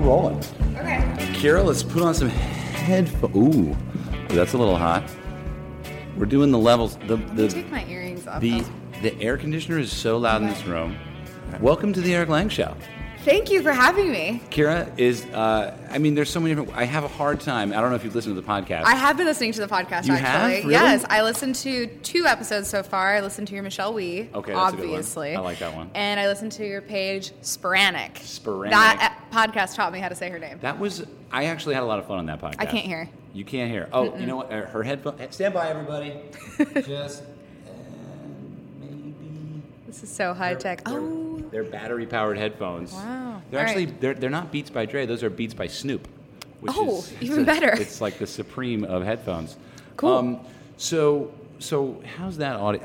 rolling. Okay. Kira, let's put on some headphones. Ooh, that's a little hot. We're doing the levels. Take my earrings off. The air conditioner is so loud in this room. Welcome to the Eric Lang Show. Thank you for having me. Kira is, there's so many different, I have a hard time. I don't know if you've listened to the podcast. I have been listening to the podcast, you actually. Have? Really? Yes, I listened to 2 episodes so far. I listened to your Michelle Wee, okay, that's obviously. A good one. I like that one. And I listened to your page, Sporanic. Sporanic. That podcast taught me how to say her name. I actually had a lot of fun on that podcast. I can't hear. You can't hear. Oh, You know what? Her headphone. Stand by, everybody. Just maybe. This is so high tech. They're battery-powered headphones. Wow. They're not Beats by Dre. Those are Beats by Snoop. Even better. It's like the supreme of headphones. Cool. So how's that audio?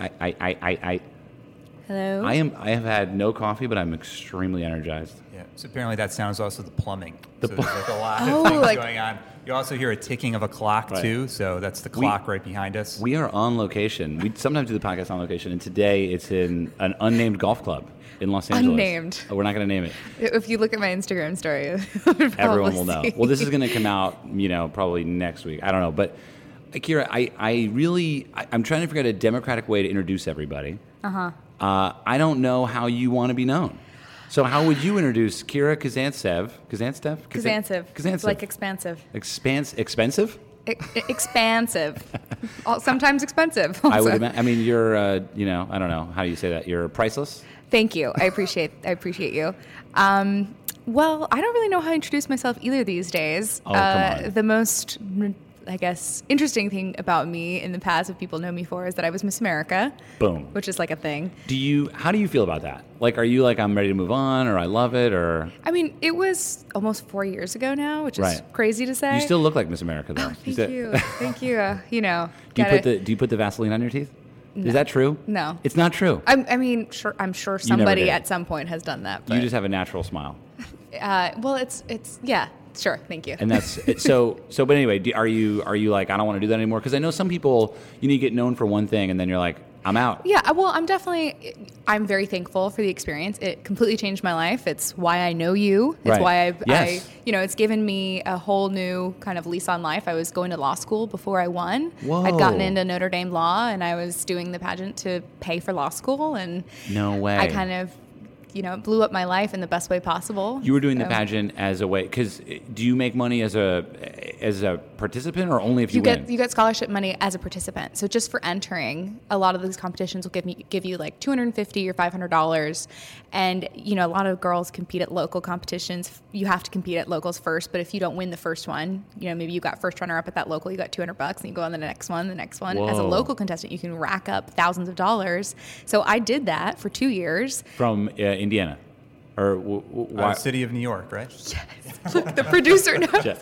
Hello. I have had no coffee, but I'm extremely energized. Yeah. So apparently that sounds also the plumbing. There's like a lot of things going on. You also hear a ticking of a clock too. So that's the clock right behind us. We are on location. We sometimes do the podcast on location, and today it's in an unnamed golf club in Los Angeles. Unnamed. Oh, we're not going to name it. If you look at my Instagram story, everyone will know. Well, this is going to come out, probably next week. I don't know, but Kira, I'm trying to figure out a democratic way to introduce everybody. I don't know how you want to be known. So how would you introduce Kira Kazantsev? Kazantsev. Like expansive. Expensive? Expansive. Sometimes expensive. Also. I would imagine. You're, I don't know. How do you say that? You're priceless? Thank you. I appreciate you. Well, I don't really know how to introduce myself either these days. Oh, come on. The most, I guess, interesting thing about me in the past, if people know me for, is that I was Miss America. Boom. Which is like a thing. How do you feel about that? Like, are you like, I'm ready to move on, or I love it, or? I mean, it was almost 4 years ago now, which is crazy to say. You still look like Miss America, though. Oh, thank you. Thank you. Do you put the Vaseline on your teeth? No. Is that true? No. It's not true. I'm sure somebody at some point has done that. But. You just have a natural smile. Well, it's yeah. Sure, thank you. And that's so. But anyway, are you like, I don't want to do that anymore? Because I know some people, you need to get known for one thing, and then you're like, I'm out. Yeah, well, I'm very thankful for the experience. It completely changed my life. It's why I know you. It's why it's given me a whole new kind of lease on life. I was going to law school before I won. Whoa. I'd gotten into Notre Dame Law, and I was doing the pageant to pay for law school. And no way. I kind of, blew up my life in the best way possible. You were doing the pageant as a way, because do you make money as a participant, or only if you win? You get scholarship money as a participant. So just for entering, a lot of these competitions will give you like $250 or $500, and a lot of girls compete at local competitions. You have to compete at locals first, but if you don't win the first one, maybe you got first runner up at that local, you got $200, and you go on the next one. Whoa. As a local contestant, you can rack up thousands of dollars. So I did that for 2 years. From Indiana, or City of New York, right? Yes. Look, the producer knows.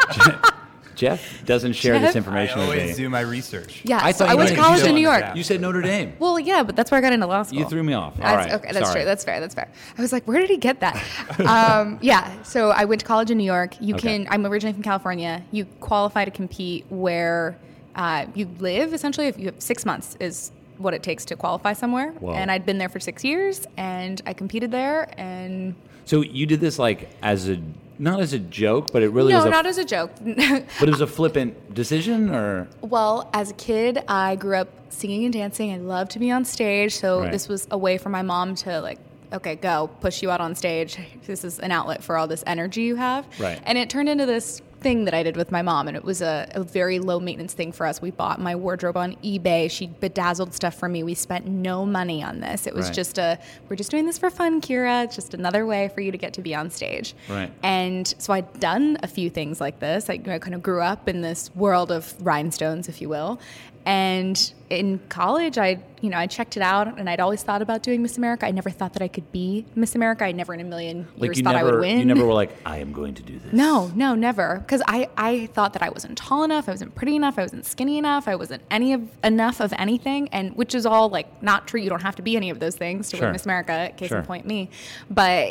Jeff doesn't share this information I with me. always do my research. Yeah, I went to college in New York. You said Notre Dame. Well, yeah, but that's where I got into law school. You threw me off. All right. Okay, that's true. That's fair. I was like, where did he get that? Yeah, so I went to college in New York. I'm originally from California. You qualify to compete where you live, essentially. If you have 6 months is what it takes to qualify somewhere. Whoa. And I'd been there for 6 years, and I competed there. And so you did this like not as a joke, but it really was not as a joke. But it was a flippant decision, or? Well, as a kid, I grew up singing and dancing. I loved to be on stage, so this was a way for my mom to like, okay, go, push you out on stage. This is an outlet for all this energy you have. Right. And it turned into this thing that I did with my mom, and it was a very low maintenance thing for us. We bought my wardrobe on eBay. She bedazzled stuff for me. We spent no money on this. It was just we're just doing this for fun, Kira. It's just another way for you to get to be on stage. Right. And so I'd done a few things like this. I kind of grew up in this world of rhinestones, if you will. And in college, I checked it out, and I'd always thought about doing Miss America. I never thought that I could be Miss America. I never in a million years thought I would win. You never were like, I am going to do this. No, never. Because I thought that I wasn't tall enough, I wasn't pretty enough, I wasn't skinny enough, I wasn't enough of anything, and which is all like not true. You don't have to be any of those things to win Miss America. Case in point, me. But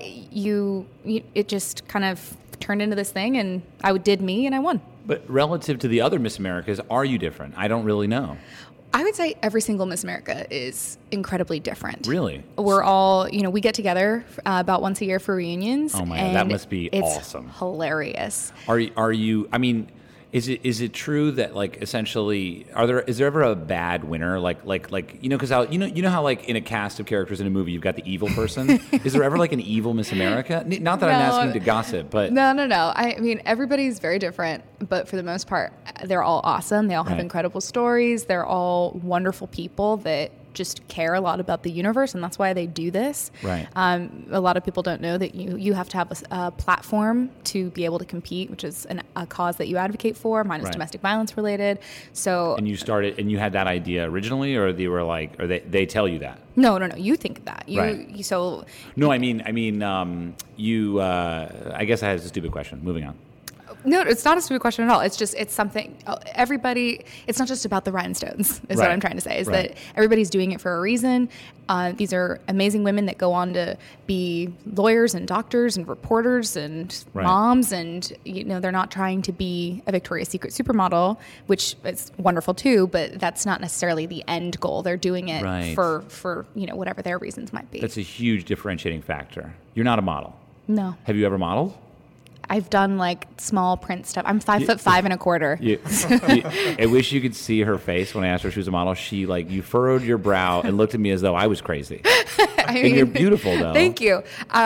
it just kind of turned into this thing, and I did me, and I won. But relative to the other Miss Americas, are you different? I don't really know. I would say every single Miss America is incredibly different. Really? We're all, we get together about once a year for reunions. Oh my God, that must be awesome. Hilarious. Are you, I mean, is it true that like essentially is there ever a bad winner like because you know how like in a cast of characters in a movie you've got the evil person? Is there ever like an evil Miss America? Not that I'm asking to gossip, but no. I mean, everybody's very different, but for the most part, they're all awesome. They all have incredible stories. They're all wonderful people that just care a lot about the universe, and that's why they do this. Right. A lot of people don't know that you have to have a platform to be able to compete, which is a cause that you advocate for. Mine is domestic violence related. So. And you started, and you had that idea originally, or they were like, or they tell you that? No. You think of that. No, I mean, you. I guess I had a stupid question. Moving on. No, it's not a stupid question at all. It's something, everybody, it's not just about the rhinestones, is what I'm trying to say, is that everybody's doing it for a reason. These are amazing women that go on to be lawyers and doctors and reporters and moms, and, they're not trying to be a Victoria's Secret supermodel, which is wonderful too, but that's not necessarily the end goal. They're doing it for whatever their reasons might be. That's a huge differentiating factor. You're not a model. No. Have you ever modeled? I've done like small print stuff. I'm 5'5" $1.25. I wish you could see her face when I asked her if she was a model. She you furrowed your brow and looked at me as though I was crazy. And you're beautiful though. Thank you.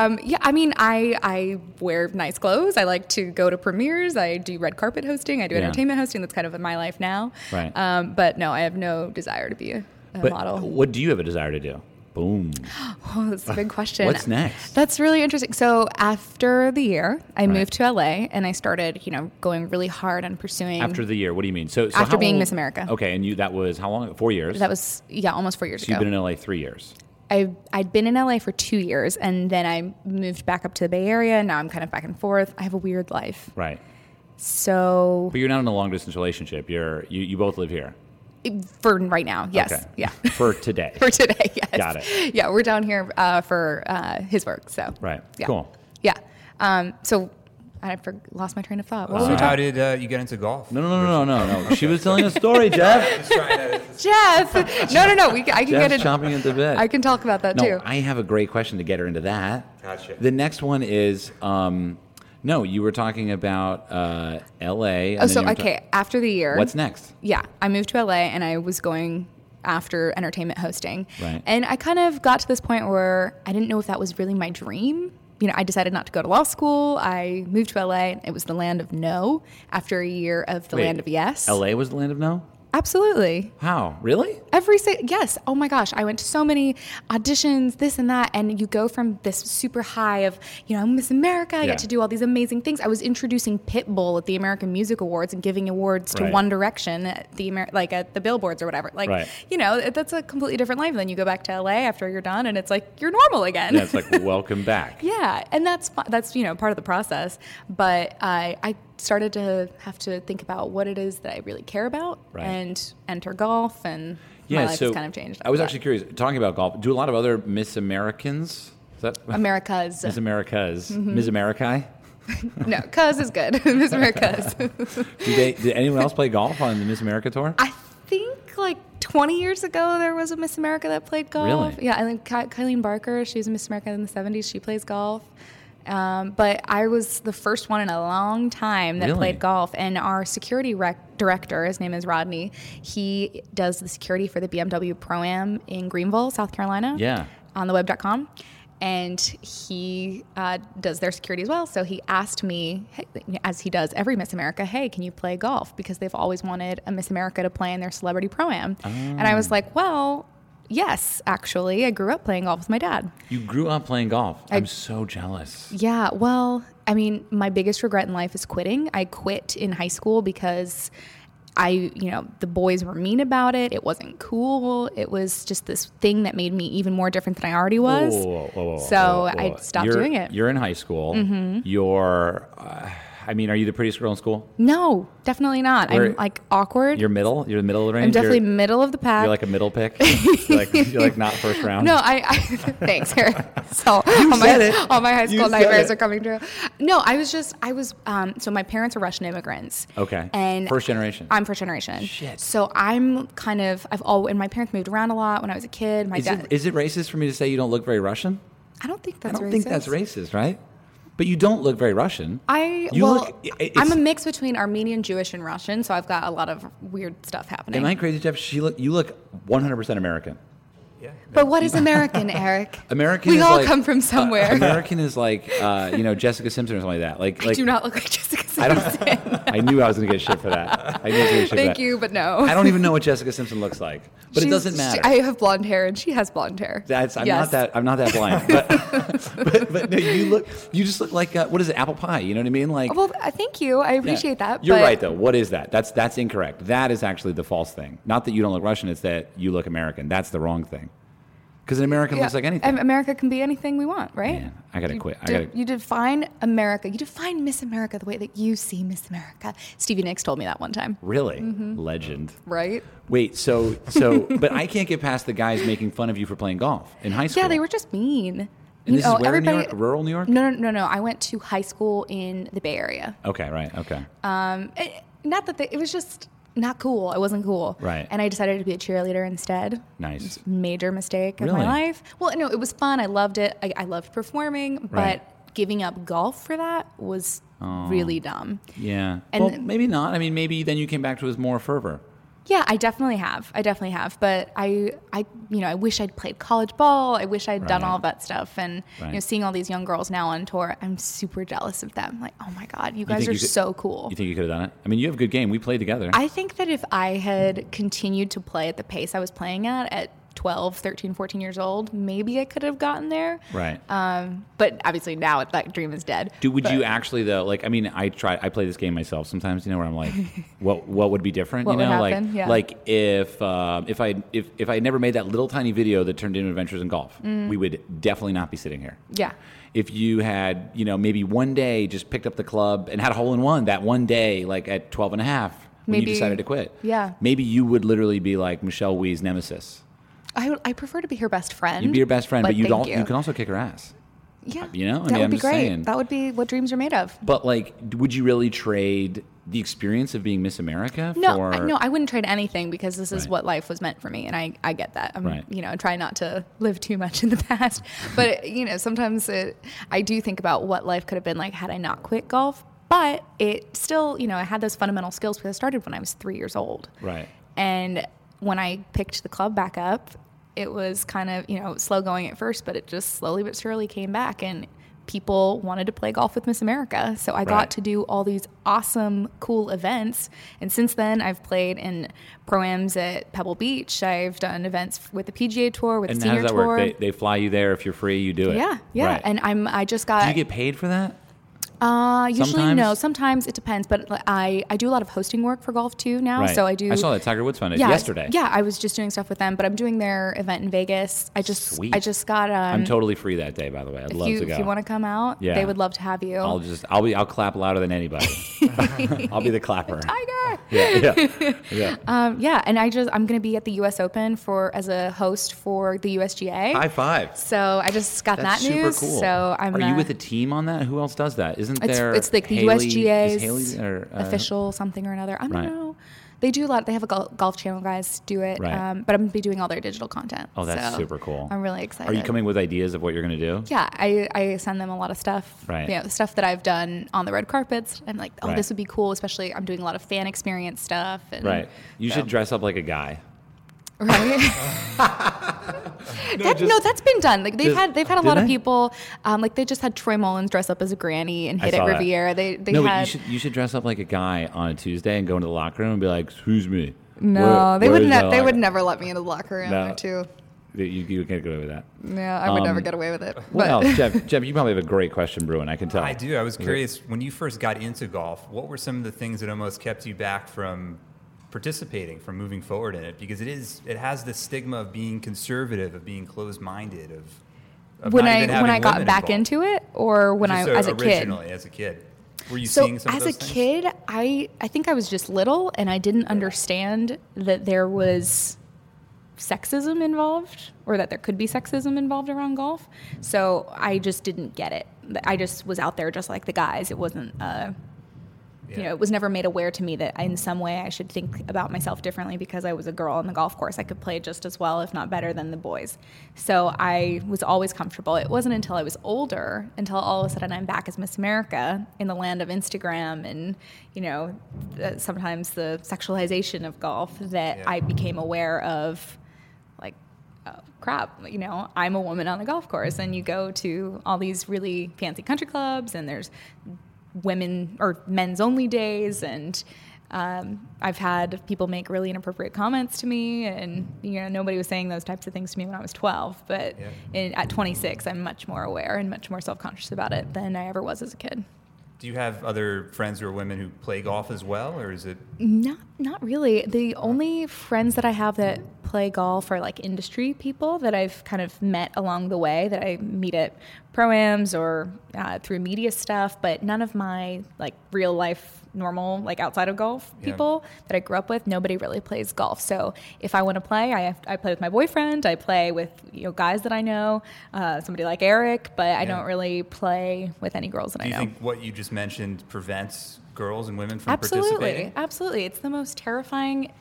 I wear nice clothes. I like to go to premieres. I do red carpet hosting. I do entertainment hosting. That's kind of my life now. Right. But no, I have no desire to be a model. What do you have a desire to do? Boom. Oh, that's a big question. What's next? That's really interesting. So after the year, I moved to LA and I started, going really hard on pursuing. After the year, what do you mean? So after being Miss America. Okay, and that was how long? 4 years? That was, almost 4 years ago. So you've been in LA 3 years. I'd been in LA for 2 years, and then I moved back up to the Bay Area, and now I'm kind of back and forth. I have a weird life. Right. So. But you're not in a long distance relationship. You both live here. For right now, yes. Okay. Yeah. For today. For today, yes. Got it. Yeah, we're down here for his work, so. Right. Yeah. Cool. Yeah. So I lost my train of thought. So how did you get into golf? No. She was telling a story, Jeff. Jeff! No. I can get it. Chomping at the bit. I can talk about that too. I have a great question to get her into that. Gotcha. The next one is... No, you were talking about L.A. After the year. What's next? Yeah, I moved to L.A. and I was going after entertainment hosting. Right. And I kind of got to this point where I didn't know if that was really my dream. I decided not to go to law school. I moved to L.A. It was the land of no after a year of the land of yes. L.A. was the land of no? Absolutely. How? Really? Yes. Oh my gosh. I went to so many auditions, this and that, and you go from this super high of, I'm Miss America. I get to do all these amazing things. I was introducing Pitbull at the American Music Awards and giving awards to One Direction at at the billboards or whatever. That's a completely different life. Then you go back to LA after you're done, and it's like you're normal again. Yeah, it's like welcome back. Yeah, and that's part of the process. But I started to have to think about what it is that I really care about and enter golf, and my life has kind of changed. I was actually curious, talking about golf, do a lot of other Miss Americans? Is that Americas. Miss Americas. Mm-hmm. Miss America? No, cuz is good. Miss Americas. Did anyone else play golf on the Miss America tour? I think 20 years ago there was a Miss America that played golf. Really? Yeah, I think Kylene Barker, she was a Miss America in the 70s. She plays golf. But I was the first one in a long time that played golf, and our security director, his name is Rodney, he does the security for the BMW Pro-Am in Greenville, South Carolina. Yeah. On theweb.com. And he does their security as well. So he asked me, hey, as he does every Miss America, hey, can you play golf? Because they've always wanted a Miss America to play in their celebrity Pro-Am. Oh. And I was like, well... Yes, actually. I grew up playing golf with my dad. You grew up playing golf? I'm so jealous. Yeah, well, my biggest regret in life is quitting. I quit in high school because the boys were mean about it. It wasn't cool. It was just this thing that made me even more different than I already was. Whoa. So I stopped doing it. You're in high school. Mm-hmm. You're... I mean, are you the prettiest girl in school? No, definitely not. I'm like awkward. You're middle? You're the middle of the range? I'm definitely middle of the pack. You're like a middle pick? you're like not first round? No, thanks, Eric. So all my high school nightmares are coming true. No, so my parents are Russian immigrants. Okay. And first generation. I'm first generation. Shit. So I'm kind of, and my parents moved around a lot when I was a kid. Is it racist for me to say you don't look very Russian? I don't think that's racist. I don't think that's racist, right? But you don't look very Russian. I'm a mix between Armenian, Jewish, and Russian, so I've got a lot of weird stuff happening. Am I crazy, Jeff? You look 100% American. Yeah. But what is American, Eric? American. We all come from somewhere. American is like Jessica Simpson or something like that. I do not look like Jessica Simpson. I knew I was going to get shit for that. Thank you, but no. I don't even know what Jessica Simpson looks like, but it doesn't matter. I have blonde hair and she has blonde hair. I'm not that blind. But no, you just look like what is it? Apple pie. You know what I mean? Like. Well, thank you. I appreciate that. You're right though. What is that? That's incorrect. That is actually the false thing. Not that you don't look Russian. It's that you look American. That's the wrong thing. Because an American looks like anything. America can be anything we want, right? Man, I gotta quit. You define America. You define Miss America the way that you see Miss America. Stevie Nicks told me that one time. Really? Mm-hmm. Legend. Right? Wait, so, but I can't get past the guys making fun of you for playing golf in high school. Yeah, they were just mean. And this is where in New York? Rural New York? No. I went to high school in the Bay Area. Okay, right. Okay. Not that it was just not cool. It wasn't cool. Right. And I decided to be a cheerleader instead. Nice. Major mistake of my life. Well, no, it was fun. I loved it. I loved performing, but giving up golf for that was really dumb. Yeah. And maybe not. I mean, maybe then you came back to it with more fervor. Yeah, I definitely have. But I wish I'd played college ball. I wish I'd done all of that stuff. And seeing all these young girls now on tour, I'm super jealous of them. Like, oh my God, you guys are so cool. You think you could have done it? I mean, you have a good game. We played together. I think that if I had continued to play at the pace I was playing at 12, 13, 14 years old, maybe I could have gotten there. Right. But obviously now that dream is dead. Would you actually though? Like, I mean, I play this game myself sometimes. Where I'm like, what would be different? What would happen? Like if I never made that little tiny video that turned into Adventures in Golf, we would definitely not be sitting here. Yeah. If you had, maybe one day just picked up the club and had a hole in one that one day, like at 12 and a half, when you decided to quit. Yeah. Maybe you would literally be like Michelle Wie's nemesis. I prefer to be her best friend. You'd be her best friend, but you can also kick her ass. Yeah. That would be great. That would be what dreams are made of. But like, would you really trade the experience of being Miss America for... No, I wouldn't trade anything because this is what life was meant for me. And I get that. I'm, trying not to live too much in the past. But, sometimes I do think about what life could have been like had I not quit golf. But it still, I had those fundamental skills because I started when I was 3 years old. Right. And when I picked the club back up, it was kind of, slow going at first, but it just slowly but surely came back. And people wanted to play golf with Miss America. So I got to do all these awesome, cool events. And since then, I've played in Pro-Ams at Pebble Beach. I've done events with the PGA Tour, with the Senior Tour. And how does that work? They fly you there. If you're free, you do it. Yeah. Right. And I just got... Do you get paid for that? Usually sometimes? No. Sometimes it depends, but I do a lot of hosting work for golf too now. Right. So I do. I saw that Tiger Woods Fund yesterday. Yeah, I was just doing stuff with them, but I'm doing their event in Vegas. I just got. I'm totally free that day, by the way. I'd love to go. If you want to come out, they would love to have you. I'll clap louder than anybody. I'll be the clapper. Tiger. Yeah. And I'm going to be at the U.S. Open as a host for the USGA. High five. So I just got that news. Super cool. So Are you with a team on that? Who else does that? Isn't there? It's like the Haley, USGA's official something or another. I don't know. They do a lot. They have a Golf Channel guys do it. Right. But I'm going to be doing all their digital content. Oh, that's super cool. I'm really excited. Are you coming with ideas of what you're going to do? Yeah, I send them a lot of stuff. Right. The stuff that I've done on the red carpets. I'm like, this would be cool. Especially I'm doing a lot of fan experience stuff. And You should dress up like a guy. Right. That's been done. Like they've had a lot of people. Like they just had Troy Mullins dress up as a granny and hit at Riviera. But you should dress up like a guy on a Tuesday and go into the locker room and be like, "Excuse me." No, they would never let me into the locker room. No. Too. You can't get away with that. Yeah, I would never get away with it. What else, Jeff? You probably have a great question brewing. I can tell. I do. I was curious when you first got into golf. What were some of the things that almost kept you back from participating, from moving forward in it? Because it has this stigma of being conservative, of being closed-minded, of when I got back into it, or when as a kid. Were you So seeing some of as those a things? kid, I think I was just little and I didn't understand that there was sexism involved or that there could be sexism involved around golf. So I just didn't get it. I just was out there just like the guys. It wasn't, it was never made aware to me that in some way I should think about myself differently because I was a girl on the golf course. I could play just as well, if not better, than the boys. So I was always comfortable. It wasn't until I was older, until all of a sudden I'm back as Miss America in the land of Instagram and, sometimes the sexualization of golf that I became aware of, like, oh, crap, I'm a woman on the golf course. And you go to all these really fancy country clubs and there's women or men's only days, and I've had people make really inappropriate comments to me, and nobody was saying those types of things to me when I was 12, but at 26 I'm much more aware and much more self-conscious about it than I ever was as a kid. Do you have other friends who are women who play golf as well, or is it? Not really. The only friends that I have that play golf are like industry people that I've kind of met along the way that I meet at pro-ams or through media stuff, but none of my like real life normal, like outside of golf people that I grew up with, nobody really plays golf. So if I want to play, I play with my boyfriend, I play with guys that I know, somebody like Eric, but I don't really play with any girls that I know. Do you think what you just mentioned prevents girls and women from participating? Absolutely. It's the most terrifying,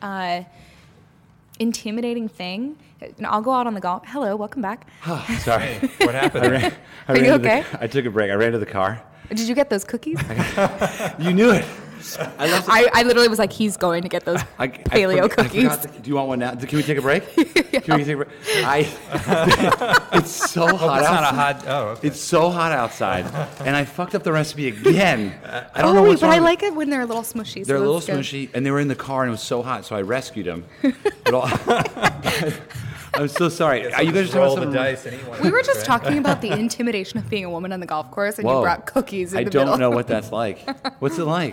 intimidating thing. I'll go out on the golf. Hello, welcome back. Sorry. Hey, what happened? Are you okay? I took a break. I ran to the car. Did you get those cookies? You knew it. I literally was like, he's going to get those paleo cookies. Do you want one now? Can we take a break? Can we take a break? It's so hot outside. It's so hot outside, and I fucked up the recipe again. I don't know what's wrong. But I like it when they're a little smushy. They're a little smushy, and they were in the car, and it was so hot, so I rescued them. I'm so sorry. You guys roll the dice. We were just talking about the intimidation of being a woman on the golf course, and you brought cookies in the middle. I don't know what that's like. What's it like?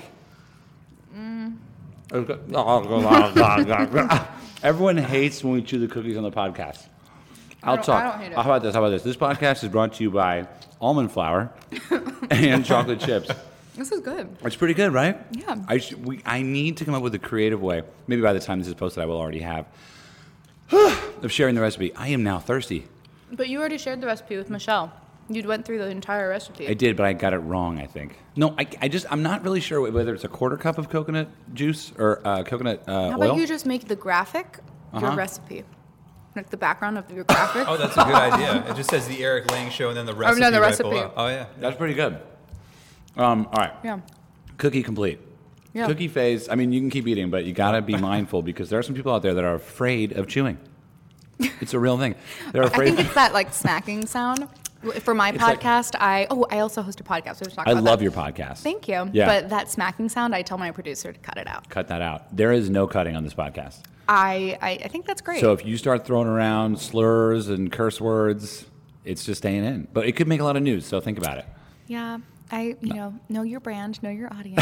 Everyone hates when we chew the cookies on the podcast. I'll talk. I don't hate it. How about this? This podcast is brought to you by almond flour and chocolate chips. This is good. It's pretty good, right? Yeah. I need to come up with a creative way. Maybe by the time this is posted, I will already have of sharing the recipe. I am now thirsty. But you already shared the recipe with Michelle. You went through the entire recipe. I did, but I got it wrong, I think. No, I'm not really sure whether it's a quarter cup of coconut juice or coconut oil. How about you just make the graphic your recipe? Like the background of your graphic? Oh, that's a good idea. It just says the Eric Lang Show and then the recipe the right recipe. below. Oh, yeah. That's pretty good. All right. Yeah. Cookie complete. Yeah. Cookie phase, I mean, you can keep eating, but you got to be mindful because there are some people out there that are afraid of chewing. It's a real thing. They're afraid. I think it's that like smacking sound. For my podcast, I also host a podcast. I love your podcast. Thank you. Yeah. But that smacking sound, I tell my producer to cut it out. Cut that out. There is no cutting on this podcast. I think that's great. So if you start throwing around slurs and curse words, it's just staying in. But it could make a lot of news, so think about it. Yeah. Know your brand, know your audience.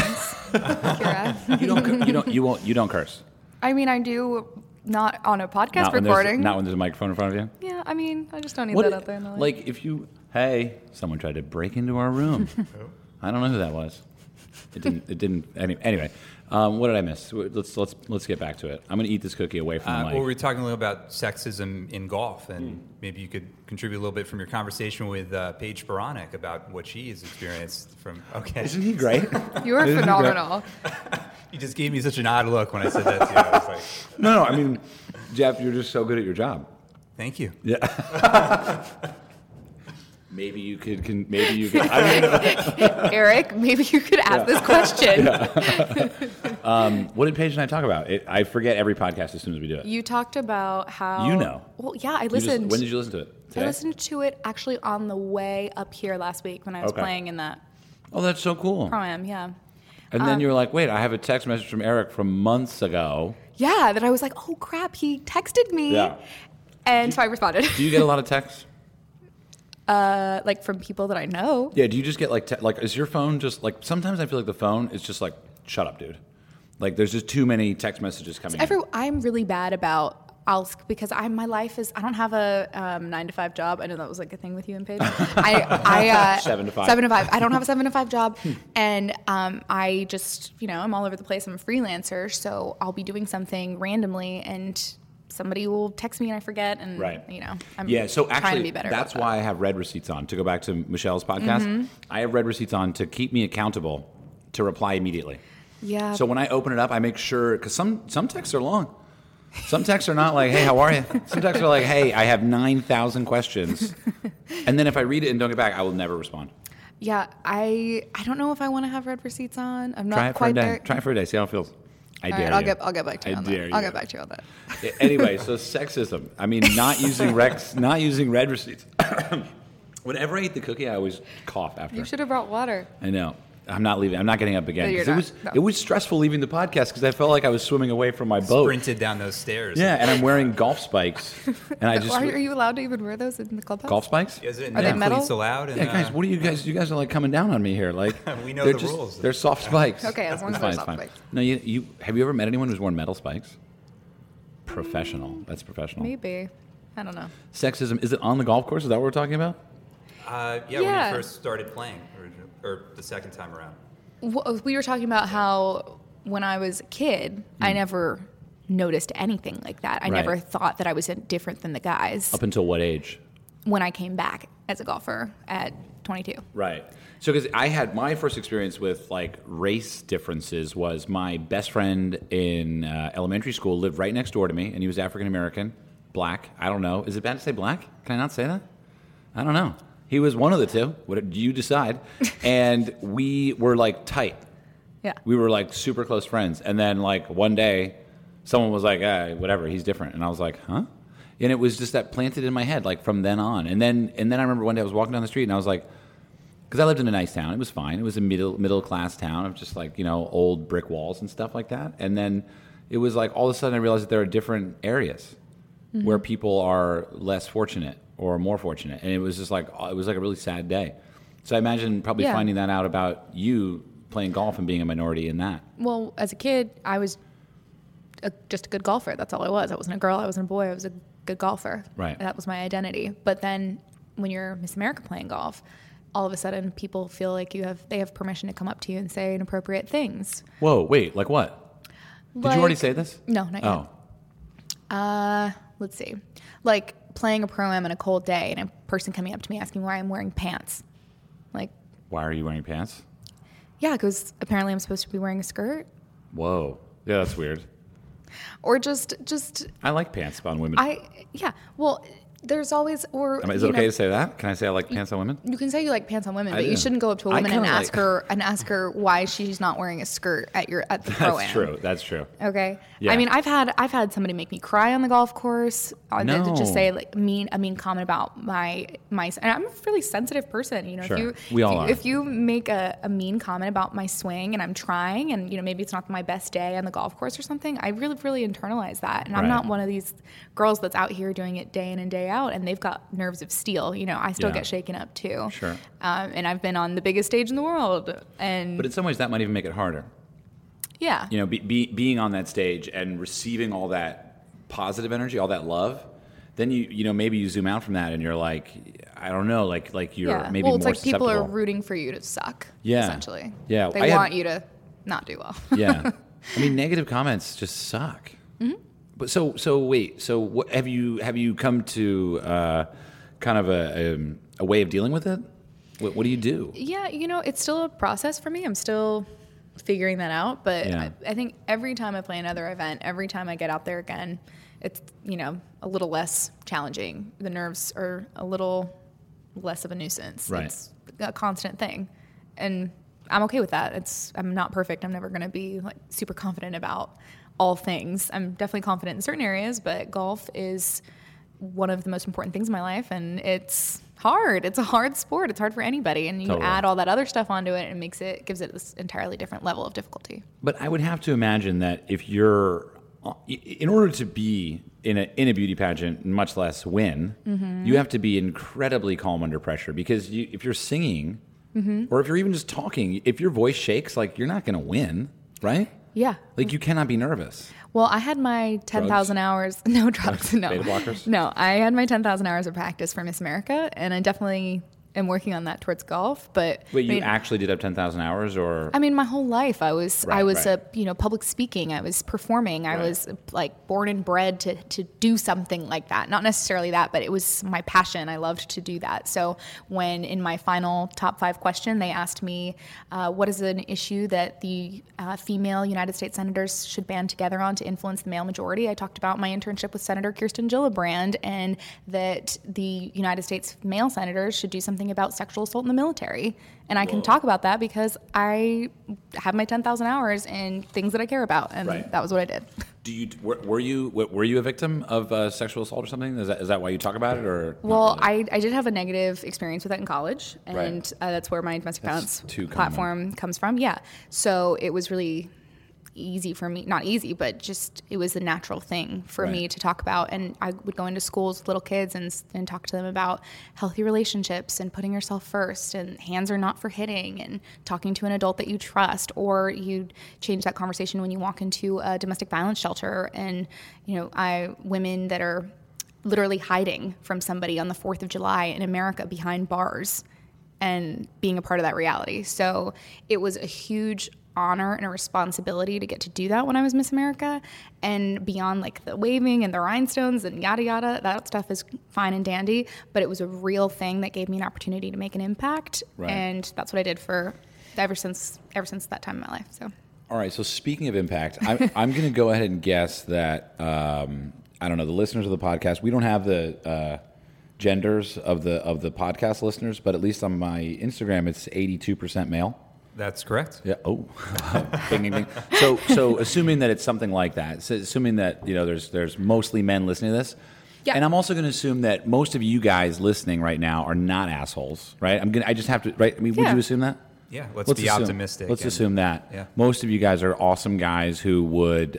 Kira. You don't curse. I mean, I do. Not on a podcast Not recording. Not when there's a microphone in front of you? Yeah, I mean, I just don't need that out there. Like if you, hey, someone tried to break into our room. I don't know who that was. It didn't. Anyway, what did I miss? Let's get back to it. I'm going to eat this cookie away from the mic. Well, we were talking a little about sexism in golf, and maybe you could contribute a little bit from your conversation with Paige Baranek about what she has experienced from. Okay, isn't he great? You are phenomenal. You just gave me such an odd look when I said that to you. I was like, No, I mean, Jeff, you're just so good at your job. Thank you. Yeah. Maybe you could. Eric, maybe you could ask this question. What did Paige and I talk about? I forget every podcast as soon as we do it. You talked about how. You know. Well, yeah, I listened. When did you listen to it? Today? I listened to it actually on the way up here last week when I was playing in that. Oh, that's so cool. Pro-am, yeah. And then you were like, wait, I have a text message from Eric from months ago. Yeah, that I was like, oh, crap, he texted me. Yeah. And so I responded. Do you get a lot of texts? Like from people that I know. Yeah, do you just get like is your phone just like, sometimes I feel like the phone is just like, shut up, dude. Like there's just too many text messages coming in. I'm really bad about because my life is, I don't have a 9-to-5 job. I know that was like a thing with you and Paige. I 7 to 5. 7 to 5. I don't have a 7 to 5 job. And I just, I'm all over the place. I'm a freelancer. So I'll be doing something randomly and somebody will text me and I forget. And, I'm so trying actually, to be better. that's why I have read receipts on. To go back to Michelle's podcast, I have read receipts on to keep me accountable to reply immediately. Yeah. So when I open it up, I make sure, because some texts are long. Some texts are not like, hey, how are you? Some texts are like, hey, I have 9,000 questions. And then if I read it and don't get back, I will never respond. Yeah, I don't know if I want to have read receipts on. I'm not Try it quite for a day. there. Try it for a day. See how it feels. I dare I'll you. get back to you on that. I'll get back to you on that. Anyway, so sexism. I mean, not using read receipts. Whenever I eat the cookie, I always cough after. You should have brought water. I know. I'm not leaving. I'm not getting up again. No, you're 'Cause not. It was stressful leaving the podcast because I felt like I was swimming away from my boat. Sprinted down those stairs. Yeah, and I'm wearing golf spikes, and I just Are you allowed to even wear those in the clubhouse? golf spikes. Is it Are they now metal? cleats allowed? And, Yeah, guys, what are you guys? You guys are like coming down on me here. Like We know they're the rules. They're soft spikes. Okay, as long It's as they're fine, soft it's fine. spikes. No, you have you ever met anyone who's worn metal spikes? Professional. That's professional. Maybe. I don't know. Sexism, is it on the golf course? Is that what we're talking about? when Yeah. you first started playing, or the second time around. We were talking about how when I was a kid, I never noticed anything like that. I Right. never thought that I was different than the guys Up until what age? when I came back as a golfer at 22. Right. So, because I had my first experience with like race differences was my best friend in elementary school lived right next door to me, and he was African American, black. I don't know. Is it bad to say black? Can I not say that? I don't know. He was one of the two. What do you decide? And we were like tight. Yeah. We were like super close friends. And then like one day, someone was like, whatever, he's different. And I was like, huh? And it was just that planted in my head, like from then on. And then I remember one day I was walking down the street and I was like, because I lived in a nice town. It was fine. It was a middle class town of just like, old brick walls and stuff like that. And then it was like all of a sudden I realized that there are different areas where people are less fortunate or more fortunate. And it was just like, it was like a really sad day. So I imagine probably Yeah. finding that out about you playing golf and being a minority in that. Well, as a kid, I was just a good golfer. That's all I was. I wasn't a girl. I wasn't a boy. I was a good golfer. Right. That was my identity. But then when you're Miss America playing golf, all of a sudden people feel like they have permission to come up to you and say inappropriate things. Whoa, wait, like what? Did you already say this? No, not yet. Oh, Let's see. Like playing a pro-am on a cold day and a person coming up to me asking why I'm wearing pants. Like, why are you wearing pants? yeah, because apparently I'm supposed to be wearing a skirt. Whoa. Yeah, that's weird. Or just I like pants on women. well, there's always, or Is it okay to say that? Can I say I like pants on women? you can say you like pants on women, I but you do. shouldn't go up to a I woman and kinda ask her why she's not wearing a skirt at the pro-am. That's true. That's true. Okay. Yeah. I mean, I've had somebody make me cry on the golf course. No. Just say like a mean comment about my. And I'm a really sensitive person. Sure. We all are. If you make a mean comment about my swing and I'm trying and maybe it's not my best day on the golf course or something, I really really internalize that. And I'm Right. not one of these girls that's out here doing it day in and day out, and they've got nerves of steel. I still Yeah. get shaken up too. Sure. And I've been on the biggest stage in the world, and But in some ways, that might even make it harder. yeah. Being on that stage and receiving all that positive energy, all that love, then maybe you zoom out from that and you're like, I don't know, like you're maybe well, it's more like people are susceptible. rooting for you to suck. Yeah. Essentially. Yeah. They want you to not do well. Yeah. I mean, negative comments just suck. Mm-hmm. But so wait. So what have you come to kind of a way of dealing with it? What do you do? Yeah, it's still a process for me. I'm still figuring that out. But Yeah. I think every time I play another event, every time I get out there again, it's a little less challenging. The nerves are a little less of a nuisance. Right. It's a constant thing, and I'm okay with that. I'm not perfect. I'm never going to be like super confident about all things. I'm definitely confident in certain areas, but golf is one of the most important things in my life, and it's hard. It's a hard sport. It's hard for anybody, and you Totally. add all that other stuff onto it, and gives it this entirely different level of difficulty. But I would have to imagine that if you're, in order to be in a beauty pageant, much less win, Mm-hmm. you have to be incredibly calm under pressure. Because if you're singing, Mm-hmm. or if you're even just talking, if your voice shakes, like you're not going to win, right? Yeah. Like you cannot be nervous. Well, I had my 10,000 hours. No drugs. No. Beta blockers? No, I had my 10,000 hours of practice for Miss America, and I definitely am working on that towards golf. But Wait, I mean, you actually did have 10,000 hours, or? I mean, my whole life I was Right, right. public speaking. I was performing. I Right. was like born and bred to do something like that. Not necessarily that, but it was my passion. I loved to do that. So when in my final top 5 question, they asked me, what is an issue that the female United States senators should band together on to influence the male majority? I talked about my internship with Senator Kirsten Gillibrand and that the United States male senators should do something about sexual assault in the military. And I can talk about that because I have my 10,000 hours and things that I care about. And Right. that was what I did. Were you a victim of sexual assault or something? Is that why you talk about it, or? Well, not really? I did have a negative experience with that in college, and Right. that's where my domestic That's violence too common. platform comes from. Yeah. So it was really easy for me, not easy, but just it was a natural thing for me Right. to talk about. And I would go into schools with little kids and talk to them about healthy relationships and putting yourself first, and hands are not for hitting, and talking to an adult that you trust. Or you change that conversation when you walk into a domestic violence shelter, and women that are literally hiding from somebody on the 4th of July in America behind bars and being a part of that reality. So it was a huge honor and a responsibility to get to do that when I was Miss America. And beyond like the waving and the rhinestones and yada yada, that stuff is fine and dandy, but it was a real thing that gave me an opportunity to make an impact. Right. And that's what I did for ever since that time in my life. So All right. So speaking of impact, I'm going to go ahead and guess that I don't know, the listeners of the podcast. We don't have the genders of the podcast listeners, but at least on my Instagram, it's 82% male. That's correct. Yeah. Oh, bing, bing, bing. So assuming that it's something like that, so assuming that there's mostly men listening to this, Yeah. and I'm also going to assume that most of you guys listening right now are not assholes, right? I just have to, right? I mean, would Yeah. you assume that? Yeah, let's be assume, optimistic. Let's and- assume that. Yeah. Most of you guys are awesome guys who would,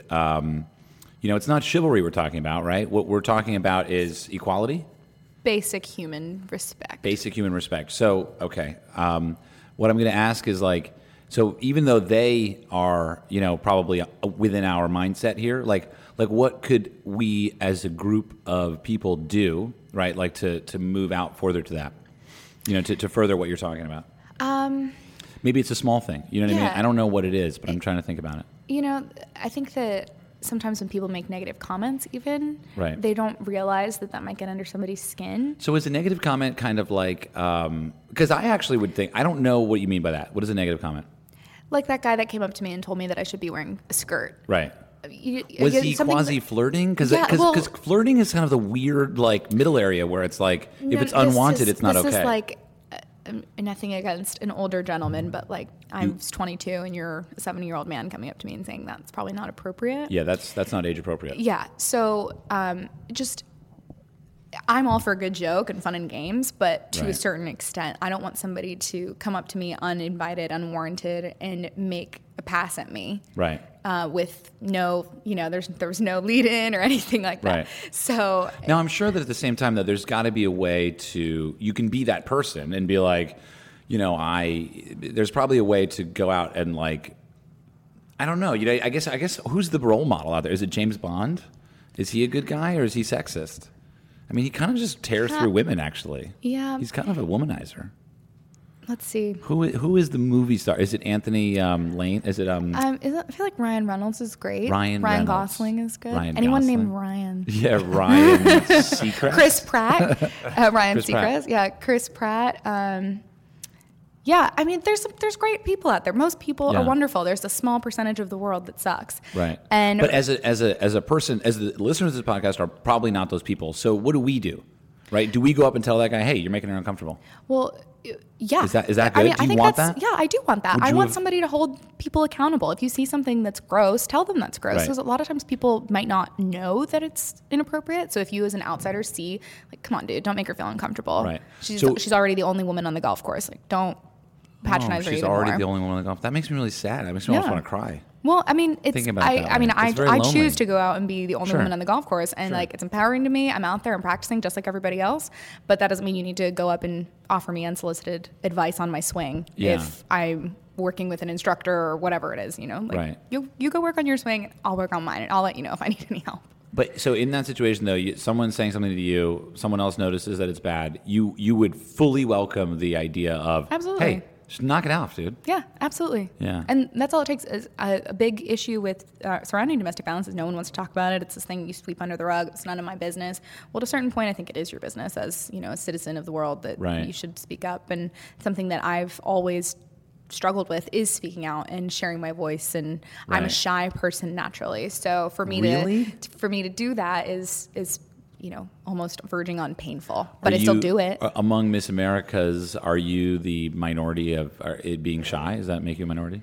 it's not chivalry we're talking about, right? What we're talking about is equality, basic human respect. basic human respect. So, okay, what I'm going to ask is so even though they are, probably within our mindset here, like what could we as a group of people do, right? Like to move out further to that, to further what you're talking about. Maybe it's a small thing. You know what I mean? Yeah. I don't know what it is, but I'm trying to think about it. I think that sometimes when people make negative comments, even, Right. they don't realize that might get under somebody's skin. So is a negative comment kind of like, because I actually would think, I don't know what you mean by that. What is a negative comment? Like that guy that came up to me and told me that I should be wearing a skirt. Right. Was he quasi-flirting? Because flirting is kind of the weird, middle area where it's like, if it's unwanted, it's not okay. This is like nothing against an older gentleman, but I'm 22 and you're a 70-year-old man coming up to me and saying that's probably not appropriate. Yeah, that's not age appropriate. Yeah. So I'm all for a good joke and fun and games, but to a Right. certain extent, I don't want somebody to come up to me uninvited, unwarranted, and make a pass at me. Right. With no, there was no lead in or anything like that. Right. So Now, I'm sure that at the same time, though, there's got to be a way you can be that person and be like, there's probably a way to go out and I don't know. I guess who's the role model out there? Is it James Bond? Is he a good guy or is he sexist? I mean, he kind of just tears through women, actually. Yeah. He's kind of a womanizer. Let's see. Who is the movie star? Is it Anthony Lane? Is it I feel like Ryan Reynolds is great. Ryan Reynolds. Gosling is good. Ryan Anyone Gosling. named Ryan? Yeah, Ryan Seacrest. Chris Pratt. Ryan Chris Pratt. Seacrest. Yeah, Chris Pratt. Yeah, I mean, there's great people out there. Most people Yeah. are wonderful. There's a small percentage of the world that sucks. Right. And But as a person, as the listeners of this podcast are probably not those people. So what do we do? Right? Do we go up and tell that guy, hey, you're making her uncomfortable? well, yeah. Is that good? I mean, Do I you think want that's, that? Yeah, I do want that. Would I you want have- somebody to hold people accountable. If you see something that's gross, tell them that's gross. Right. Because a lot of times people might not know that it's inappropriate. So if you as an outsider see, come on, dude, don't make her feel uncomfortable. Right. She's So- already the only woman on the golf course. Don't patronize her she's even already more. the only one on the golf. That makes me really sad. That makes me almost Yeah. want to cry. Well, I mean, it's Thinking about it that I mean, way. It's very I lonely. choose to go out and be the only Sure. woman on the golf course, and Sure. like it's empowering to me. I'm out there and practicing just like everybody else, but that doesn't mean you need to go up and offer me unsolicited advice on my swing Yeah. if I'm working with an instructor or whatever it is. You know, like Right. you go work on your swing, I'll work on mine, and I'll let you know if I need any help. But so in that situation, though, someone's saying something to you, someone else notices that it's bad. You would fully welcome the idea of, Absolutely. hey, just knock it off, dude. Yeah, absolutely. Yeah. And that's all it takes. Is a big issue with surrounding domestic violence is no one wants to talk about it. It's this thing you sweep under the rug. It's none of my business. Well, to a certain point, I think it is your business as, you know, a citizen of the world that Right. you should speak up. And something that I've always struggled with is speaking out and sharing my voice. And I'm a Right. shy person naturally. So for me Really? to do that is you know, almost verging on painful, but I Are still you- do it. Among Miss Americas, are you the minority of it being shy? Does that make you a minority?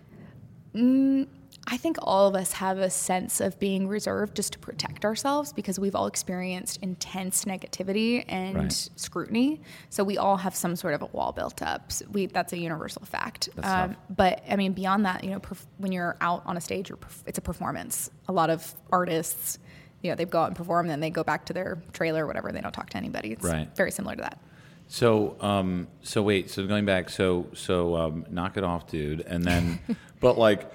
I think all of us have a sense of being reserved just to protect ourselves because we've all experienced intense negativity and Right. scrutiny. So we all have some sort of a wall built up. So that's a universal fact. That's tough. But I mean, beyond that, you know, when you're out on a stage, it's a performance. A lot of artists, you know, they go out and perform, then they go back to their trailer or whatever. They don't talk to anybody. It's Right. very similar to that. So, so going back, knock it off, dude. And then, but like,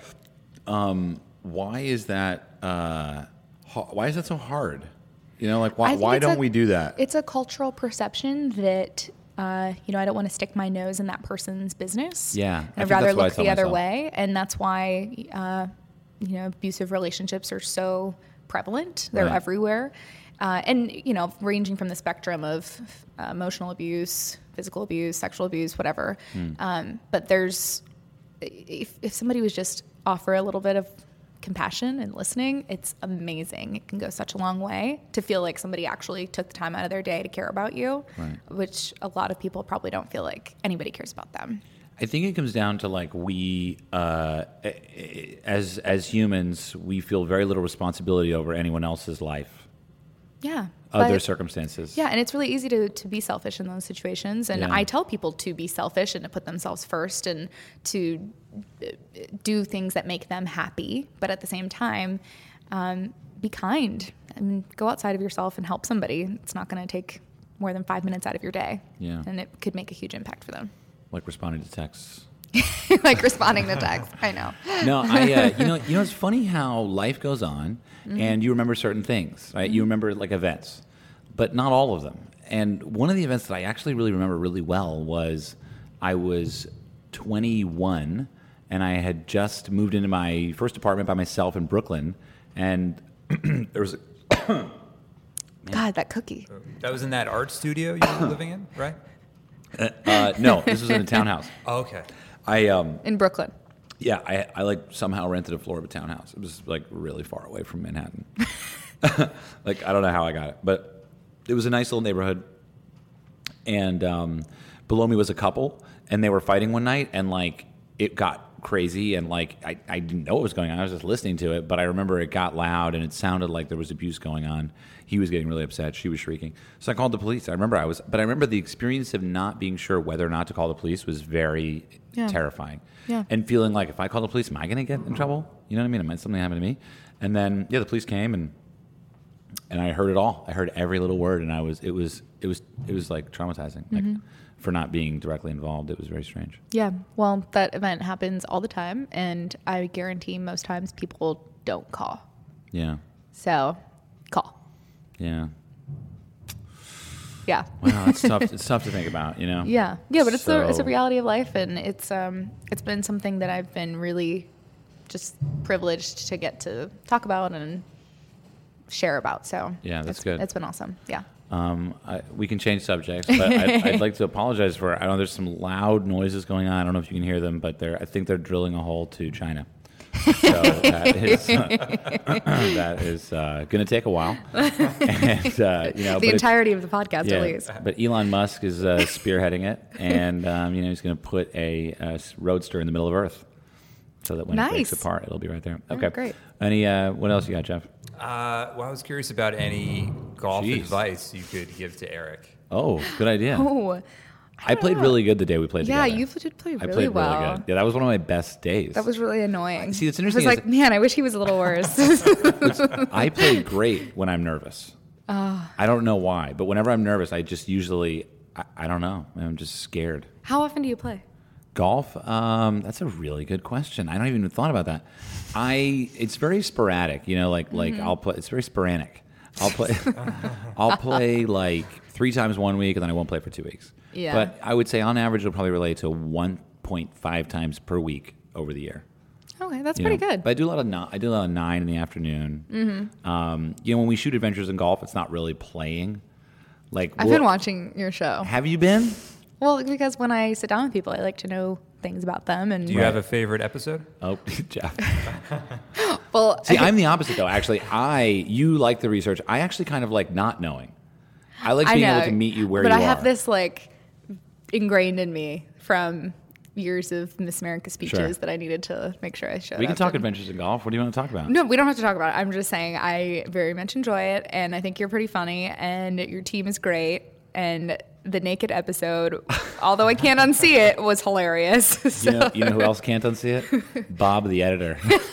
why is that, why is that so hard? You know, like, I think why it's don't we do that? It's a cultural perception that, you know, I don't want to stick my nose in that person's business. Yeah, I And think I'd rather that's what I look tell the other myself. way. And that's why, you know, abusive relationships are so prevalent. They're Right. everywhere. And, you know, ranging from the spectrum of emotional abuse, physical abuse, sexual abuse, whatever. But if somebody was just offer a little bit of compassion and listening, it's amazing. It can go such a long way to feel like somebody actually took the time out of their day to care about you, Right. which a lot of people probably don't feel like anybody cares about them. I think it comes down to like we, as humans, we feel very little responsibility over anyone else's life, Yeah. other but- circumstances. Yeah, and it's really easy to be selfish in those situations. And Yeah. I tell people to be selfish and to put themselves first and to do things that make them happy. But at the same time, be kind. I mean, go outside of yourself and help somebody. It's not going to take more than 5 minutes out of your day. Yeah. And it could make a huge impact for them. Like responding to texts. Like responding to text. I know. No, you know, it's funny how life goes on, and you remember certain things, right? You remember like events, but not all of them. And one of the events that I actually really remember really well was I was 21, and I had just moved into my first apartment by myself in Brooklyn, and there was God, that cookie. That was in that art studio you were living in, right? no, this was in a townhouse. Oh, okay. In Brooklyn. Yeah, I like somehow rented a floor of a townhouse. It was like really far away from Manhattan. Like I don't know how I got it, but it was a nice little neighborhood. And below me was a couple, and they were fighting one night, and like it got crazy, and like I didn't know what was going on. I was just listening to it, but I remember it got loud, and it sounded like there was abuse going on. He was getting really upset. She was shrieking. So I called the police. I remember the experience of not being sure whether or not to call the police was very terrifying. Yeah. And feeling like if I call the police, am I going to get in trouble? You know what I mean? Might something happen to me? And then the police came and I heard it all. I heard every little word, and it was like traumatizing. Like for not being directly involved, it was very strange. Yeah. Well, that event happens all the time, and I guarantee most times people don't call. Yeah. So, call. Yeah. Yeah. Wow, it's tough. It's tough to think about, you know. Yeah. Yeah, but it's a So- reality of life, and it's been something that I've been really just privileged to get to talk about and share about. So Yeah, that's it's good. It's been awesome. Yeah. We can change subjects, but I'd like to apologize for. I know there's some loud noises going on. I don't know if you can hear them, but I think they're drilling a hole to China. So that is going to take a while. And, The entirety of the podcast, at least. But Elon Musk is spearheading it, and he's going to put a roadster in the middle of Earth, so that when it breaks Nice. apart, it'll be right there. Okay, great. Any what else you got, Jeff? Well, I was curious about any golf Jeez. advice you could give to Eric. Oh, good idea. Oh, I played really good the day we played Yeah, together. you did play really I played well. really good. Yeah, that was one of my best days. That was really annoying. See, it's I was interesting like, is- man, I wish he was a little worse. I play great when I'm nervous. I don't know why, but whenever I'm nervous, I just usually, I don't know. I'm just scared. How often do you play? Golf? That's a really good question. I don't even thought about that. It's very sporadic, like I'll play, it's very sporadic. I'll play like 3 times 1 week and then I won't play for 2 weeks. Yeah. But I would say on average it'll probably relate to 1.5 times per week over the year. Okay, that's You pretty know? good. But I do a lot of 9 in the afternoon. When we shoot Adventures in Golf, it's not really playing. Like I've been watching your show. Have you been? Well, because when I sit down with people, I like to know things about them. And Do you have a favorite episode? Oh, Jeff. well, See, I'm the opposite though. Actually, you like the research. I actually kind of like not knowing. I like being able to meet you where you are. But I have this like ingrained in me from years of Miss America speeches Sure. that I needed to make sure I showed We can up talk and- Adventures in Golf. What do you want to talk about? No, we don't have to talk about it. I'm just saying I very much enjoy it, and I think you're pretty funny, and your team is great, and the naked episode, although I can't unsee it, was hilarious. So- You know who else can't unsee it? Bob, the editor.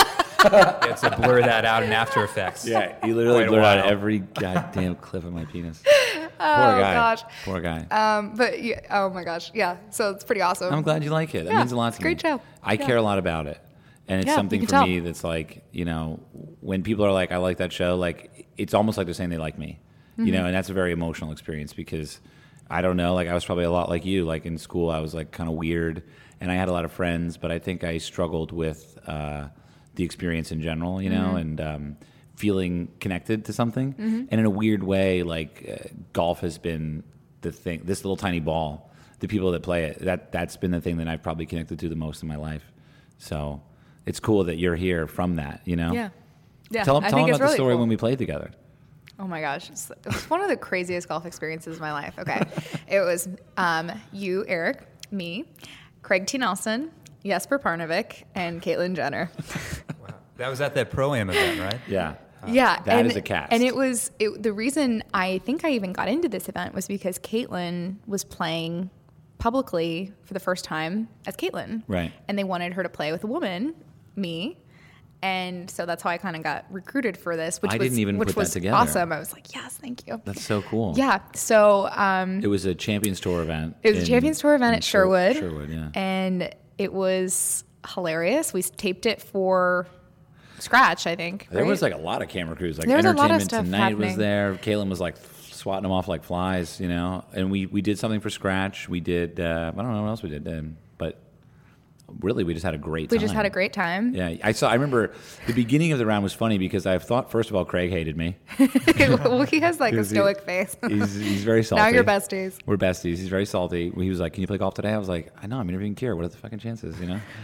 Yeah, to blur that out in After Effects. Yeah, he literally Quite a blurred out while. every goddamn clip of my penis. oh Poor guy. gosh. Poor guy. But yeah, oh my gosh, yeah. So it's pretty awesome. I'm glad you like it. That Yeah, means a lot it's to a great me. show. I Yeah. care a lot about it. And it's Yeah, something you for can tell. me that's like, when people are like, I like that show, like, it's almost like they're saying they like me. Mm-hmm. And that's a very emotional experience because I don't know, like, I was probably a lot like you. Like, in school, I was, like, kind of weird. And I had a lot of friends, but I think I struggled with the experience in general, Mm-hmm. and feeling connected to something. And in a weird way, like, golf has been the thing, this little tiny ball, the people that play it, that's been the thing that I've probably connected to the most in my life. So it's cool that you're here from that, Yeah. Yeah. Tell I them think about it's the really story cool. when we played together. Oh my gosh. It was one of the craziest golf experiences of my life. Okay. It was you, Eric, me, Craig T. Nelson, Jesper Parnevik, and Caitlyn Jenner. Wow. That was at that Pro-Am event, right? Yeah. Yeah. That and, is a cast. And the reason I think I even got into this event was because Caitlyn was playing publicly for the first time as Caitlyn. Right. And they wanted her to play with a woman, me. And so that's how I kind of got recruited for this, which I was, didn't even which put that was together. awesome. I was like, yes, thank you. That's so cool. Yeah. So It was a Champions Tour event. it was a Champions Tour event in at Sherwood. Sherwood, yeah. And it was hilarious. We taped it for Scratch, I think. There right? was like a lot of camera crews. Like There was a lot of Entertainment stuff Tonight was happening. there. Caitlin was like swatting them off like flies, And we did something for Scratch. We did, I don't know what else we did, but really we just had a great time. We just had a great time. Yeah, I remember the beginning of the round was funny because I thought, first of all, Craig hated me. Well, he has like a Because he- stoic face. He's very salty. Now you're besties. We're besties. He's very salty. He was like, "Can you play golf today?" I was like, "I know. I'm interviewing Kira. What are the fucking chances?"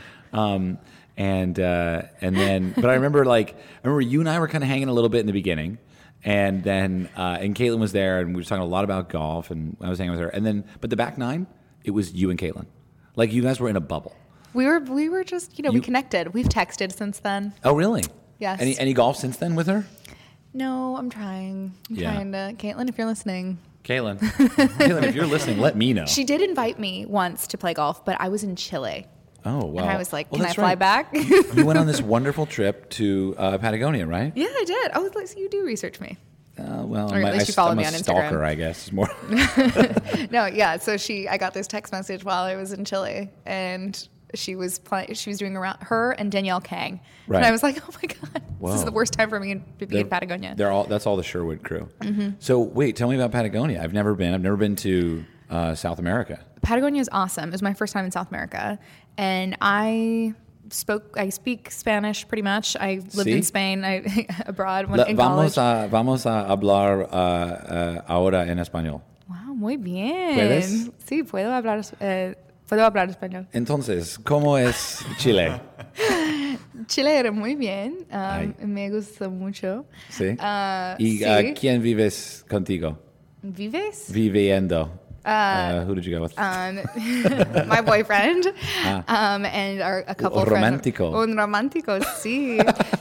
And then, but I remember you and I were kind of hanging a little bit in the beginning, and then and Caitlin was there, and we were talking a lot about golf, and I was hanging with her, and then, but the back nine, it was you and Caitlin, like you guys were in a bubble. We were just, we connected. We've texted since then. Oh, really? Yes. Any golf since then with her? No, I'm trying. I'm Yeah. trying to. Caitlin, if you're listening. Caitlin, if you're listening, let me know. She did invite me once to play golf, but I was in Chile. Oh, wow. And I was like, Well, can I that's fly right. back? You went on this wonderful trip to Patagonia, right? Yeah, I did. Oh, so you do research me. Well, Or at least you follow I'm me a on Instagram. stalker, I guess. More. No, yeah. So I got this text message while I was in Chile, and she was doing around her and Danielle Kang, Right. and I was like, oh my god, this Whoa. is the worst time for me to be in Patagonia. That's all the Sherwood crew. Mm-hmm. So wait, tell me about Patagonia. I've never been to South America. Patagonia is awesome. It was my first time in South America, and I speak Spanish pretty much. I lived Sí? in Spain, abroad in college. Vamos a hablar ahora en español. Wow, muy bien. ¿Puedes? Sí, puedo hablar español. Entonces, ¿cómo es Chile? Chile era muy bien. Ay. Me gusta mucho. Sí. Sí. ¿Quién vives contigo? ¿Vives? Viviendo. Who did you go with? My boyfriend, and a couple Un friends. romántico. Un romántico, sí.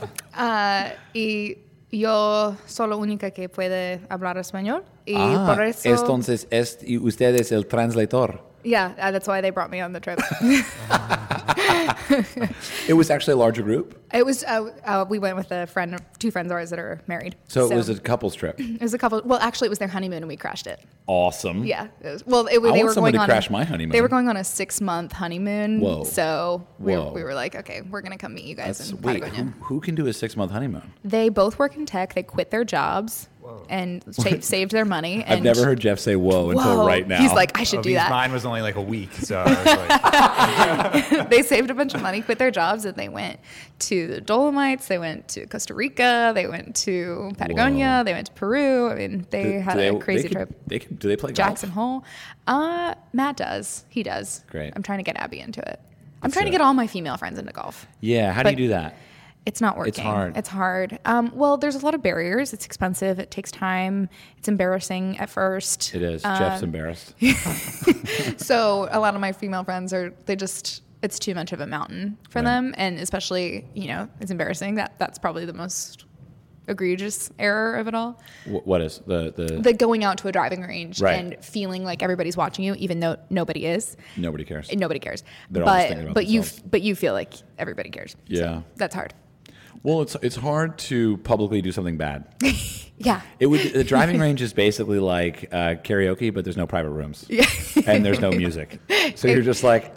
Y yo soy la única que puede hablar español. Y por eso... Entonces, y usted es el translator. Yeah, that's why they brought me on the trip. It was actually a larger group? It was, we went with two friends of ours that are married. So it was a couple's trip. It was a couple. Well, actually, it was their honeymoon, and we crashed it. Awesome. Yeah. They want were someone going to crash my honeymoon. They were going on a 6-month honeymoon. Whoa. So we Whoa. were like, okay, we're gonna come meet you guys in Wait, Patagonia. who can do a 6-month honeymoon? They both work in tech. They quit their jobs and saved their money. I've And never heard Jeff say "whoa" until Whoa. right now. He's like, I should do that. Mine was only like a week, so I was like, They saved a bunch of money, quit their jobs, and they went to the Dolomites. They went to Costa Rica. They went to Patagonia. Whoa. They went to Peru. I mean, they had a crazy trip. Do they play Jackson golf? Hole. Matt does. He does. Great. I'm trying to get Abby into it. I'm Let's trying to do it. get all my female friends into golf. Yeah. How do you But- do that? It's not working. It's hard. It's hard. Well, there's a lot of barriers. It's expensive. It takes time. It's embarrassing at first. It is. Jeff's embarrassed. So a lot of my female friends it's too much of a mountain for Right. them. And especially, it's embarrassing. That's probably the most egregious error of it all. What is the The going out to a driving range Right. and feeling like everybody's watching you, even though nobody is. nobody cares? And nobody cares. They're all just thinking about but themselves. you feel like everybody cares. Yeah. So that's hard. Well, it's hard to publicly do something bad. Yeah. The driving range is basically like karaoke, but there's no private rooms. Yeah. And there's no music. So you're just like,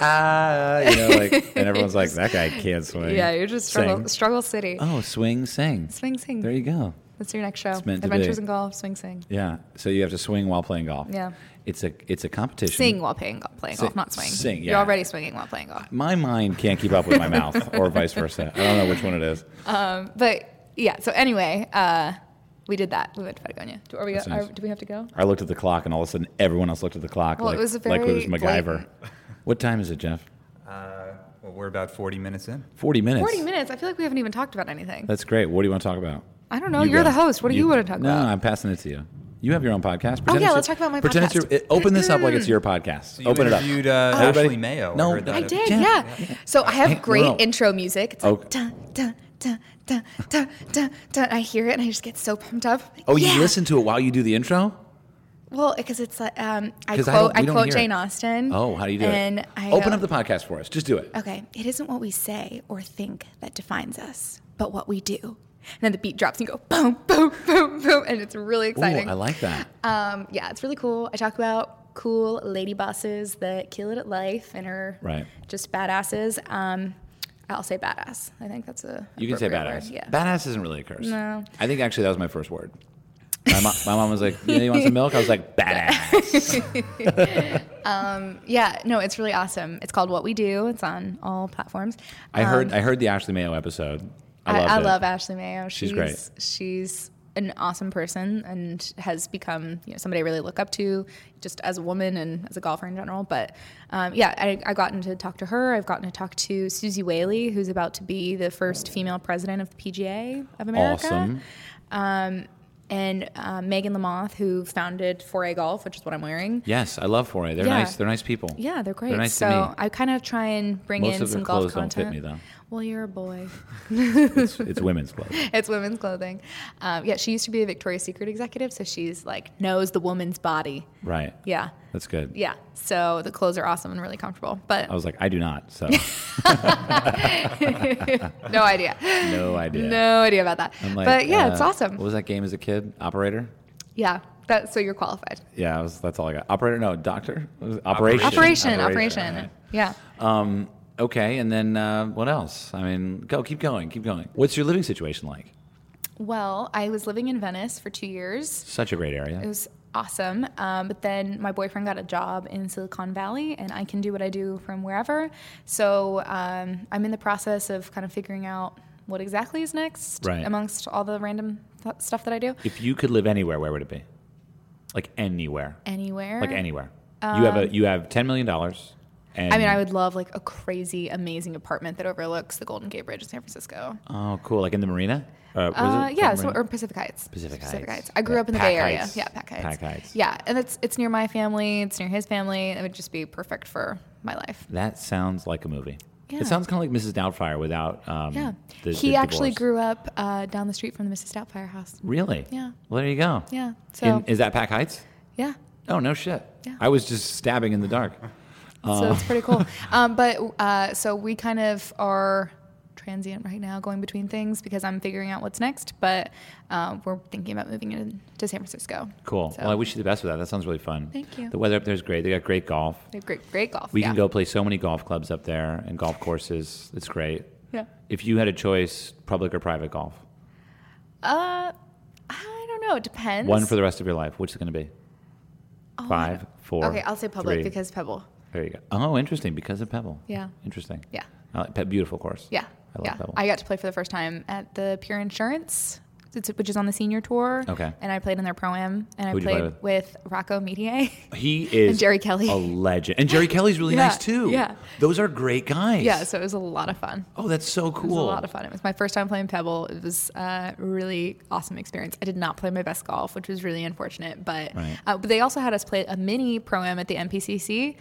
and everyone's like, that guy can't swing. Yeah, you're just Sing. struggle city. Oh, swing, sing. Swing, sing. There you go. That's your next show. It's meant to Adventures be. in Golf, swing, sing. Yeah. So you have to swing while playing golf. Yeah. It's a competition. Sing while playing golf, not swing. Sing, yeah. You're already swinging while playing golf. My mind can't keep up with my mouth, or vice versa. I don't know which one it is. But yeah, so anyway, we did that. We went to Patagonia. That's nice. Do we have to go? I looked at the clock, and all of a sudden, everyone else looked at the clock Well, like it was it was very MacGyver. blatant. What time is it, Jeff? well, we're about 40 minutes in. 40 minutes. 40 minutes. I feel like we haven't even talked about anything. That's great. What do you want to talk about? I don't know. You're go. the host. What do you want to talk No, about? I'm passing it to you. You have your own podcast. Oh, yeah, it's let's talk about my pretend podcast. It's open this up like it's your podcast. So you Open it up. interviewed Everybody- Ashley Mayo. No, heard that. I did, Jeff. yeah. So I have Hey, great no. intro music. It's Oh. like dun, dun, dun, dun, dun, dun, dun. I hear it and I just get so pumped up. Oh, Yeah. you listen to it while you do the intro? Well, because it's like I 'Cause quote we don't hear Jane it. Austen. Oh, how do you do and it? I Open go, up the podcast for us. Just do it. Okay, it isn't what we say or think that defines us, but what we do. And then the beat drops and you go boom, boom, boom, boom, and it's really Ooh, exciting. I like that. Yeah, it's really cool. I talk about cool lady bosses that kill it at life and are Right. just badasses. I'll say badass. I think that's a You can say appropriate badass. word, Yeah. Badass isn't really a curse. No. I think actually that was my first word. My mom was like, you want some milk? I was like, badass. Yeah, no, it's really awesome. It's called What We Do. It's on all platforms. I heard the Ashley Mayo episode. I I loved it. love Ashley Mayo. She's great. She's an awesome person and has become somebody I really look up to, just as a woman and as a golfer in general. But I've gotten to talk to her. I've gotten to talk to Susie Whaley, who's about to be the first female president of the PGA of America. Awesome. And Megan Lamoth, who founded 4A Golf, which is what I'm wearing. Yes, I love 4A. They're Yeah. nice. They're nice people. Yeah, they're great. They're nice so to me. I kind of try and bring Most in of their some golf clothes don't content. fit me, though. Well, you're a boy. It's women's clothes. It's women's clothing. She used to be a Victoria's Secret executive, so she's knows the woman's body. Right. Yeah. That's good. Yeah. So the clothes are awesome and really comfortable. But I was like, I do not. So no idea. no idea. No idea about that. I'm like, but yeah, it's awesome. What was that game as a kid? Operator? Yeah. So you're qualified. Yeah, that's all I got. Operator? No, doctor? What was it? Operation. Operation. Yeah. Okay, and then what else? I mean, keep going. What's your living situation like? Well, I was living in Venice for 2 years. Such a great area. It was awesome. But then my boyfriend got a job in Silicon Valley, and I can do what I do from wherever. So I'm in the process of kind of figuring out what exactly is next amongst all the random stuff that I do. If you could live anywhere, where would it be? Like anywhere. Anywhere. Like anywhere. You have $10 million. And I mean, I would love a crazy, amazing apartment that overlooks the Golden Gate Bridge in San Francisco. Oh, cool. Like in the marina? Or Pacific Heights. Pacific Heights. I grew up in the Pac Bay Area. Heights. Yeah, Pac Heights. Pac Heights. Yeah, and it's near my family. It's near his family. It would just be perfect for my life. That sounds like a movie. Yeah. It sounds kind of like Mrs. Doubtfire without He actually divorce. grew up down the street from the Mrs. Doubtfire house. Really? Yeah. Well, there you go. Yeah. So Is that Pac Heights? yeah. Oh, no shit. Yeah. I was just stabbing in the dark. So it's pretty cool. So we kind of are transient right now, going between things because I'm figuring out what's next. But we're thinking about moving to San Francisco. Cool. So. Well, I wish you the best with that. That sounds really fun. Thank you. The weather up there is great. They got great golf. They have great golf. We can go play so many golf clubs up there and golf courses. It's great. Yeah. If you had a choice, public or private golf? I don't know. It depends. One for the rest of your life. Which is it going to be? 5, 4. Okay, I'll say public 3. because Pebble. There you go. Oh, interesting. Because of Pebble. Yeah. Interesting. Yeah. Beautiful course. Yeah. I love Pebble. I got to play for the first time at the Pure Insurance, which is on the senior tour. Okay. And I played in their pro-am, and Who'd you I play played with Rocco Medier. He is And Jerry Kelly. a legend. And Jerry Kelly's really Yeah, nice too. yeah. Those are great guys. Yeah, so it was a lot of fun. Oh, that's so cool. It was a lot of fun. It was my first time playing Pebble. It was a really awesome experience. I did not play my best golf, which was really unfortunate. But Right. but they also had us play a mini pro-am at the MPCC,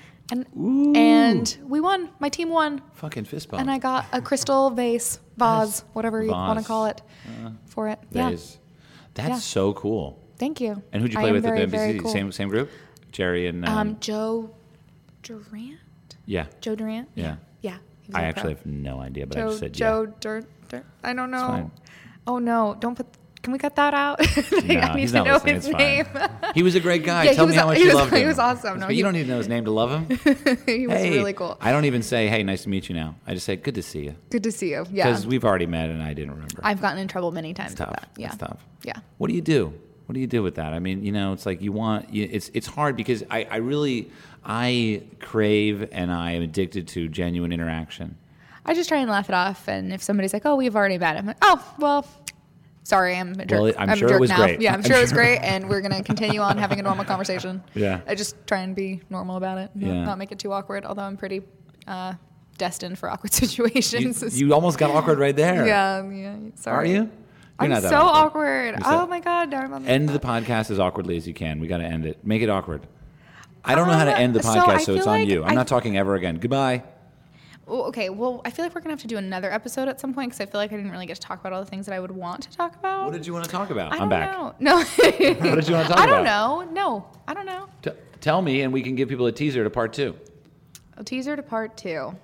and we won. My team won, Fucking fist bump. and I got a crystal vase, whatever you want to Vase. call it, for it. Yeah. That's Yeah. so cool. Thank you. And who'd you I play am with very, at the very MPC? cool. Same group? Jerry and Joe Durant. yeah. Joe Durant. Yeah. Yeah. He was I a actually pro. have no idea, but I Joe just said Joe yeah. I don't know. fine. Oh no! Don't put. Can we cut that out? No, I need he's to not know listening. his It's name. fine. He was a great guy. Yeah, Tell he me was- how much he you was- loved him. he was awesome. No, you he- don't need to know his name to love him. He was Hey, really cool. I don't even say, hey, nice to meet you now. I just say, good to see you. Good to see you. Yeah. Because we've already met and I didn't remember. I've gotten in trouble many times It's with tough. that. Yeah. It's tough. Yeah. What do you do? What do you do with that? I mean, it's like it's hard because I crave and I am addicted to genuine interaction. I just try and laugh it off, and if somebody's like, "Oh, we've already met," I'm like, "Oh, well, sorry, I'm a jerk. Well, I'm sure a it jerk was now." great. Yeah, I'm sure it was great, and we're gonna continue on having a normal conversation. Yeah. I just try and be normal about it. Yeah. Not make it too awkward. Although I'm pretty destined for awkward situations. You almost got awkward right there. Yeah. Sorry. Are you? You're I'm not that so awkward. You're so- Oh my god, no, I'm End the podcast as awkwardly as you can. We got to end it. Make it awkward. I don't know how to end the so podcast, I so it's feel on like you. I'm not talking ever again. Goodbye. Oh, okay, well, I feel like we're gonna have to do another episode at some point because I feel like I didn't really get to talk about all the things that I would want to talk about. What did you want to talk about? I I'm don't back. know. No. What did you want to talk about? I don't know. No, I don't know. Tell me, and we can give people a teaser to part 2. A teaser to part 2.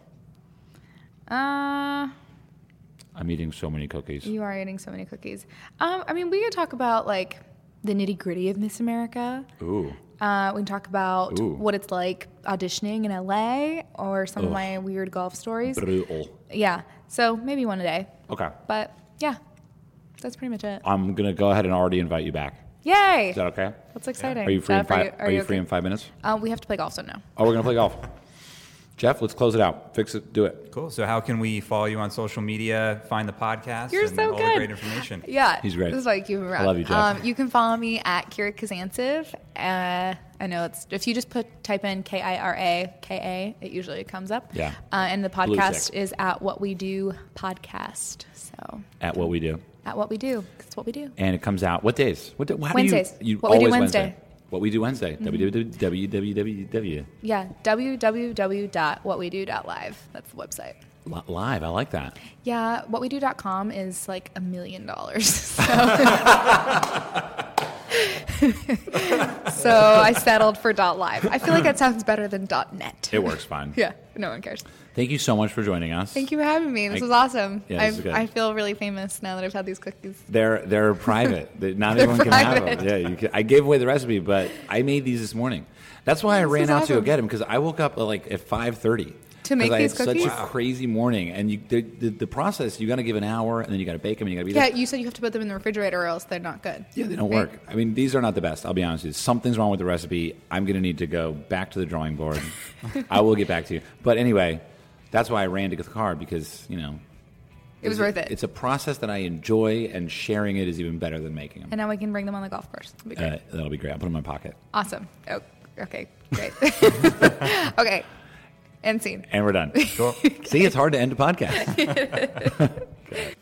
I'm eating so many cookies. You are eating so many cookies. I mean, we could talk about like the nitty gritty of Miss America. Ooh. We can talk about Ooh. what it's like auditioning in LA or some of Ugh. my weird golf stories. Brutal. Yeah. So maybe one a day. Okay. But yeah, that's pretty much it. I'm going to go ahead and already invite you back. Yay! Is that okay? That's exciting. Are you free in Jeff, 5 Are you free okay? in 5 minutes? We have to play golf, so no. Oh, we're going to play golf. Jeff, let's close it out. Fix it. Do it. Cool. So how can we follow you on social media, find the podcast, You're and so all good. the great information? Yeah. He's great. This is why you keep him around. I love you, Jeff. You can follow me at Kira Kazantsev. I know if you just type in KIRAKA, it usually comes up. Yeah. And the Blue podcast tick. is at What We Do Podcast. So At What We Do. at What We Do. It's what we do. And it comes out. What days? How do Wednesdays. You What We Do always Wednesday. What We Do Wednesday. www. Yeah. www.whatwedo.live. That's the website. Live. I like that. Yeah. Whatwedo.com is like $1 million. So I settled for .live. I feel like that sounds better than .net. It works fine. Yeah, no one cares. Thank you so much for joining us. Thank you for having me. This was awesome. Yeah, this is good. I feel really famous now that I've had these cookies. They're private. Not They're everyone can have private. them. Yeah, I gave away the recipe, but I made these this morning. That's why I This ran is out to go awesome. get them because I woke up like at 5:30 To make I these had cookies? Such a crazy morning, and the process you got to give an hour, and then you got to bake them, and you got to be Yeah, there. you said you have to put them in the refrigerator or else they're not good. Yeah, they don't Right? work. I mean, these are not the best. I'll be honest with you. Something's wrong with the recipe. I'm going to need to go back to the drawing board. I will get back to you. But anyway, that's why I ran to get the car because It was worth it. It's a process that I enjoy, and sharing it is even better than making them. And now we can bring them on the golf course. That'd be great. That'll be great. I'll put them in my pocket. Awesome. Oh, okay, great. Okay, end scene. And we're done. Cool. See, it's hard to end a podcast.